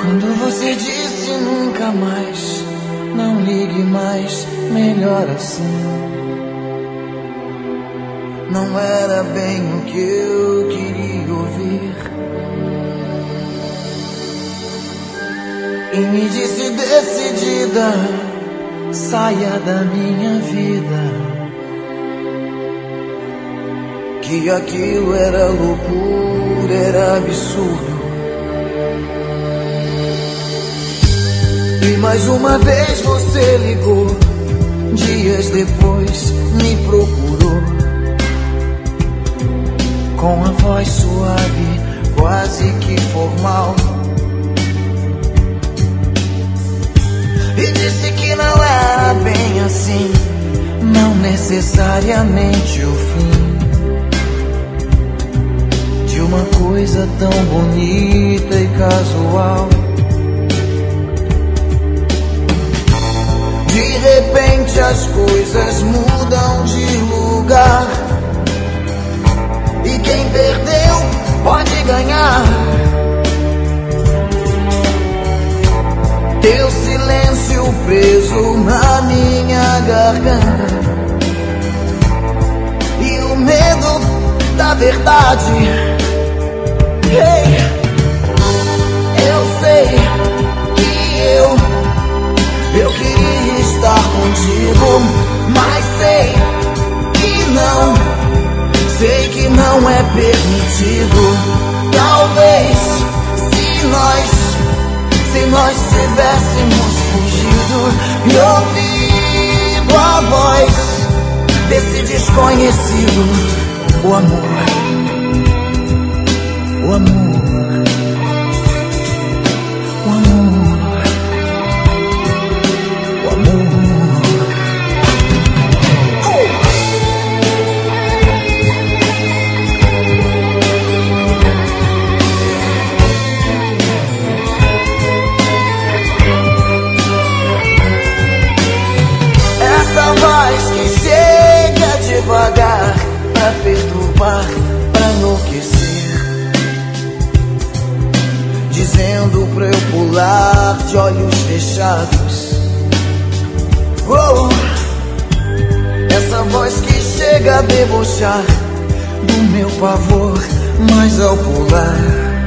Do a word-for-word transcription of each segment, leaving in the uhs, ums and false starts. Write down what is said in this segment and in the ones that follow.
Quando você disse nunca mais, não ligue mais, melhor assim. Não era bem o que eu queria ouvir. E me disse decidida, saia da minha vida, que aquilo era loucura, era absurdo. E mais uma vez você ligou, dias depois me procurou, com a voz suave, quase que formal, e disse que não era bem assim, não necessariamente o fim de uma coisa tão bonita e casual. De repente as coisas mudam de lugar, e quem perdeu pode ganhar. Teu silêncio preso na minha garganta, e o medo da verdade. Hey, eu sei que eu, eu queria estar contigo, mas sei que não, sei que não é permitido. Talvez se nós, se nós tivéssemos fugido e ouvido a voz desse desconhecido, o amor, o amor, o amor, o amor. Devagar, pra perturbar, pra enlouquecer, dizendo pra eu pular de olhos fechados. Oh, essa voz que chega a debochar do meu pavor, mas ao pular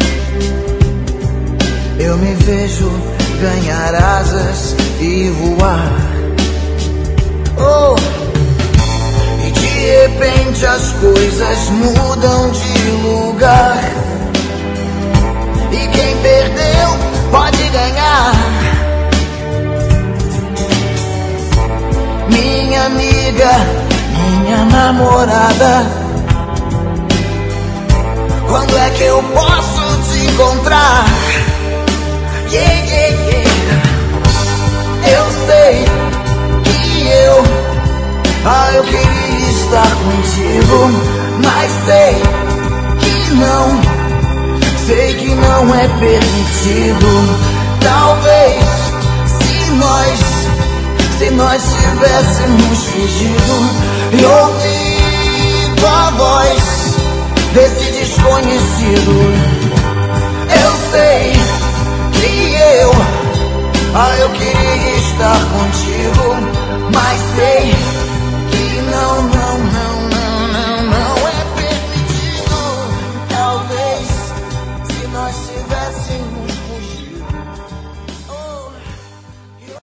eu me vejo ganhar asas e voar. Oh, de repente as coisas mudam de lugar, e quem perdeu pode ganhar. Minha amiga, minha namorada, quando é que eu posso te encontrar? Yeah, yeah, yeah. Eu sei que eu, ah, eu queria estar contigo, mas sei que não, sei que não é permitido. Talvez se nós, se nós tivéssemos fugido e ouvido a voz desse desconhecido, eu sei que eu, ah, eu queria estar contigo, mas sei